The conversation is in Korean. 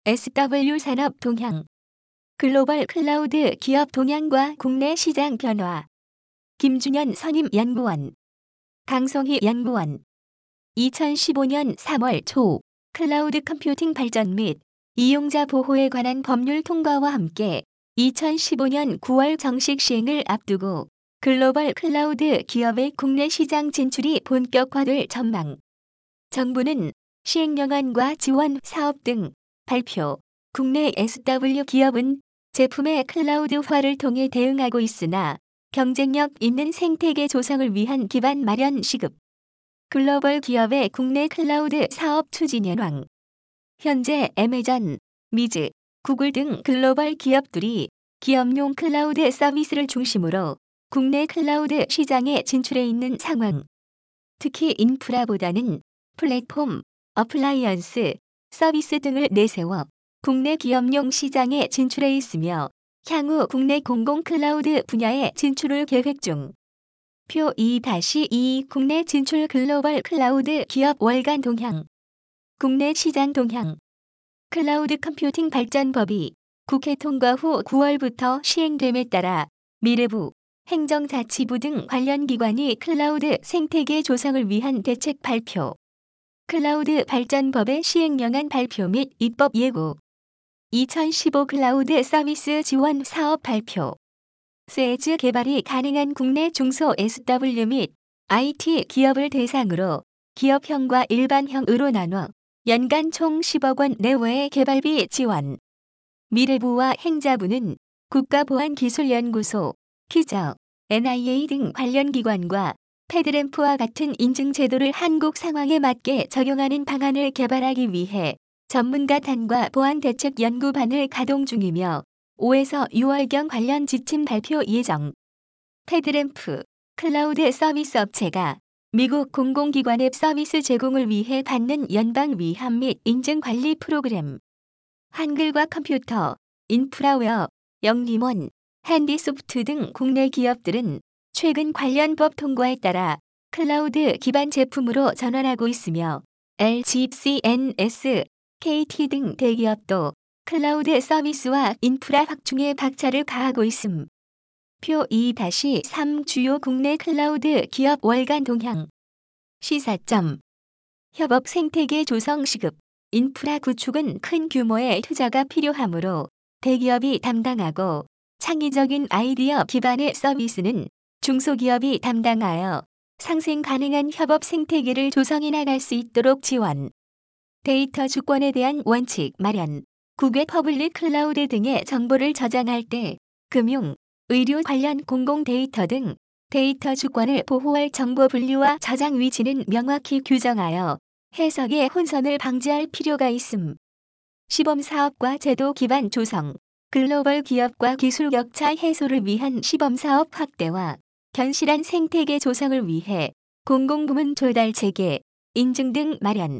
SW 산업 동향, 글로벌 클라우드 기업 동향과 국내 시장 변화. 김준현 선임 연구원, 강성희 연구원. 2015년 3월 초 클라우드 컴퓨팅 발전 및 이용자 보호에 관한 법률 통과와 함께 2015년 9월 정식 시행을 앞두고 글로벌 클라우드 기업의 국내 시장 진출이 본격화될 전망. 정부는 시행령안과 지원 사업 등 발표. 국내 SW 기업은 제품의 클라우드화를 통해 대응하고 있으나 경쟁력 있는 생태계 조성을 위한 기반 마련 시급. 글로벌 기업의 국내 클라우드 사업 추진 현황. 현재 애매전, 미즈, 구글 등 글로벌 기업들이 기업용 클라우드 서비스를 중심으로 국내 클라우드 시장에 진출해 있는 상황. 특히 인프라보다는 플랫폼, 어플라이언스, 서비스 등을 내세워 국내 기업용 시장에 진출해 있으며 향후 국내 공공 클라우드 분야에 진출을 계획 중. 표 2-2 국내 진출 글로벌 클라우드 기업 월간 동향. 국내 시장 동향. 클라우드 컴퓨팅 발전법이 국회 통과 후 9월부터 시행됨에 따라 미래부, 행정자치부 등 관련 기관이 클라우드 생태계 조성을 위한 대책 발표. 클라우드 발전법의 시행령안 발표 및 입법 예고. 2015 클라우드 서비스 지원 사업 발표. 세즈 개발이 가능한 국내 중소 SW 및 IT 기업을 대상으로 기업형과 일반형으로 나눠 연간 총 10억 원 내외의 개발비 지원. 미래부와 행자부는 국가보안기술연구소, 키저, NIA 등 관련 기관과 패드램프와 같은 인증 제도를 한국 상황에 맞게 적용하는 방안을 개발하기 위해 전문가단과 보안대책 연구반을 가동 중이며 5에서 6월경 관련 지침 발표 예정. 패드램프, 클라우드 서비스 업체가 미국 공공기관 앱 서비스 제공을 위해 받는 연방 위함 및 인증 관리 프로그램. 한글과 컴퓨터, 인프라웨어, 영림원, 핸디소프트 등 국내 기업들은 최근 관련 법 통과에 따라 클라우드 기반 제품으로 전환하고 있으며 LG, CNS, KT 등 대기업도 클라우드 서비스와 인프라 확충에 박차를 가하고 있음. 표 2-3 주요 국내 클라우드 기업 월간 동향. 시사점. 협업 생태계 조성 시급. 인프라 구축은 큰 규모의 투자가 필요하므로 대기업이 담당하고 창의적인 아이디어 기반의 서비스는 중소기업이 담당하여 상생 가능한 협업 생태계를 조성해 나갈 수 있도록 지원. 데이터 주권에 대한 원칙 마련. 국외 퍼블릭 클라우드 등의 정보를 저장할 때 금융, 의료 관련 공공 데이터 등 데이터 주권을 보호할 정보 분류와 저장 위치는 명확히 규정하여 해석의 혼선을 방지할 필요가 있음. 시범 사업과 제도 기반 조성. 글로벌 기업과 기술 격차 해소를 위한 시범 사업 확대와 견실한 생태계 조성을 위해 공공부문 조달 체계, 인증 등 마련.